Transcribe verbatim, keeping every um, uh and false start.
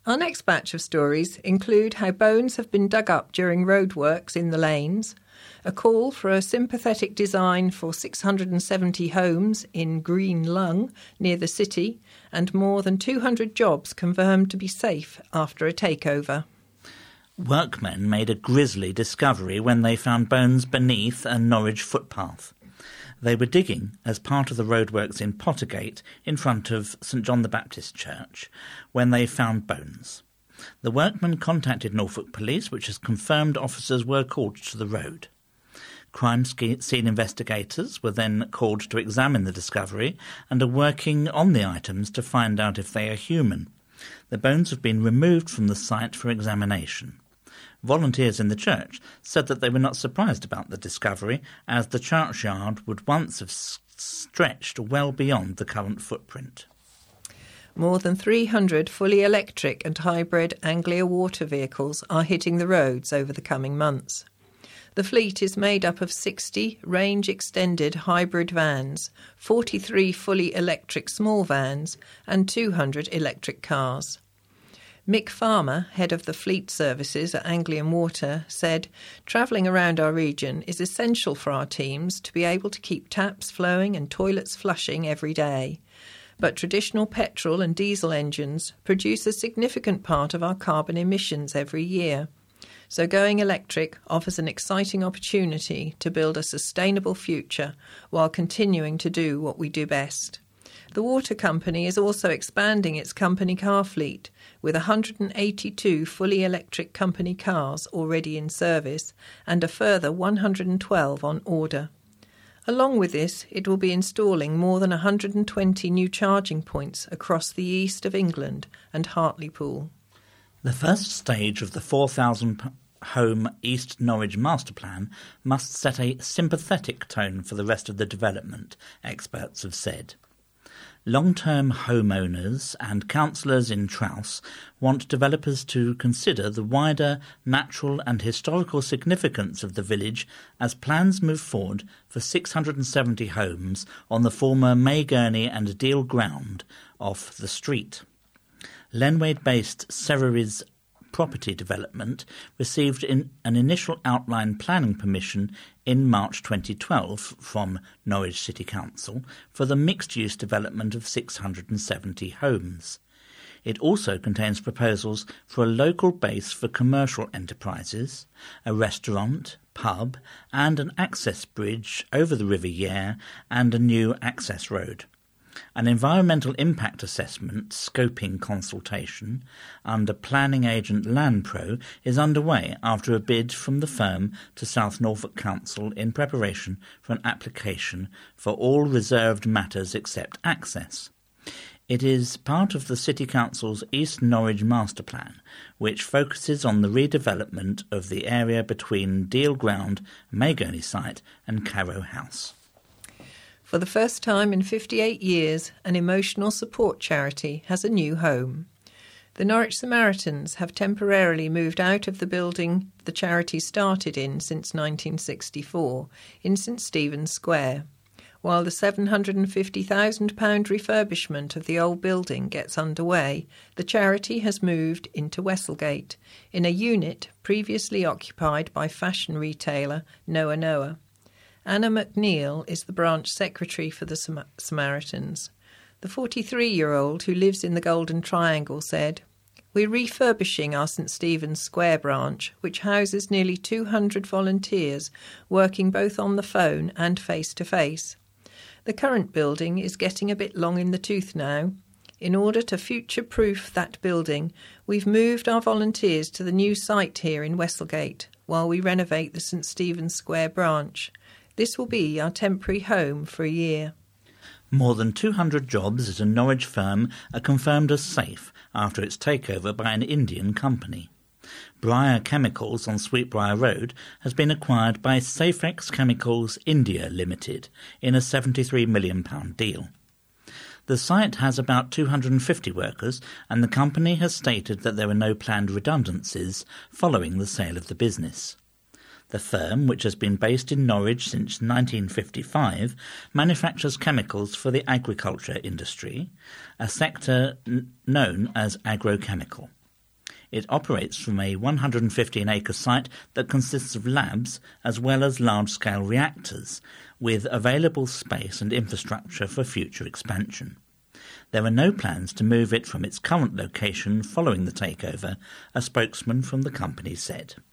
Our next batch of stories include how bones have been dug up during roadworks in the lanes, a call for a sympathetic design for six hundred seventy homes in Green Lung near the city, and more than two hundred jobs confirmed to be safe after a takeover. Workmen made a grisly discovery when they found bones beneath a Norwich footpath. They were digging as part of the roadworks in Pottergate in front of St John the Baptist Church when they found bones. The workmen contacted Norfolk Police, which has confirmed officers were called to the road. Crime scene investigators were then called to examine the discovery and are working on the items to find out if they are human. The bones have been removed from the site for examination. Volunteers in the church said that they were not surprised about the discovery, as the churchyard would once have s- stretched well beyond the current footprint. More than three hundred fully electric and hybrid Anglia water vehicles are hitting the roads over the coming months. The fleet is made up of sixty range-extended hybrid vans, forty-three fully electric small vans and two hundred electric cars. Mick Farmer, head of the fleet services at Anglian Water, said, "Travelling around our region is essential for our teams to be able to keep taps flowing and toilets flushing every day. But traditional petrol and diesel engines produce a significant part of our carbon emissions every year. So going electric offers an exciting opportunity to build a sustainable future while continuing to do what we do best." The water company is also expanding its company car fleet, with one hundred eighty-two fully electric company cars already in service and a further one hundred twelve on order. Along with this, it will be installing more than one hundred twenty new charging points across the east of England and Hartlepool. The first stage of the four thousand home East Norwich master plan must set a sympathetic tone for the rest of the development, experts have said. Long-term homeowners and councillors in Trouse want developers to consider the wider natural and historical significance of the village as plans move forward for six hundred seventy homes on the former Maygurney and Deal ground off the street. Lenwade-based Serreri's property development received in an initial outline planning permission in March twenty twelve from Norwich City Council for the mixed-use development of six hundred seventy homes. It also contains proposals for a local base for commercial enterprises, a restaurant, pub and an access bridge over the River Yare and a new access road. An environmental impact assessment scoping consultation under planning agent Landpro is underway after a bid from the firm to South Norfolk Council in preparation for an application for all reserved matters except access. It is part of the City Council's East Norwich Master Plan, which focuses on the redevelopment of the area between Deal Ground, Maygurney site and Carrow House. For the first time in fifty-eight years, an emotional support charity has a new home. The Norwich Samaritans have temporarily moved out of the building the charity started in since nineteen sixty-four, in St Stephen's Square. While the seven hundred fifty thousand pounds refurbishment of the old building gets underway, the charity has moved into Westlegate, in a unit previously occupied by fashion retailer Noah Noah. Anna McNeil is the branch secretary for the Sam- Samaritans. The forty-three-year-old who lives in the Golden Triangle said, "We're refurbishing our St Stephen's Square branch, which houses nearly two hundred volunteers working both on the phone and face-to-face. The current building is getting a bit long in the tooth now. In order to future-proof that building, we've moved our volunteers to the new site here in Westlegate while we renovate the St Stephen's Square branch. This will be our temporary home for a year." More than two hundred jobs at a Norwich firm are confirmed as safe after its takeover by an Indian company. Briar Chemicals on Sweetbriar Road has been acquired by Safex Chemicals India Limited in a seventy-three million pounds deal. The site has about two hundred fifty workers, and the company has stated that there are no planned redundancies following the sale of the business. The firm, which has been based in Norwich since nineteen fifty-five, manufactures chemicals for the agriculture industry, a sector n- known as agrochemical. It operates from a one hundred fifteen acre site that consists of labs as well as large-scale reactors, with available space and infrastructure for future expansion. There are no plans to move it from its current location following the takeover, a spokesman from the company said.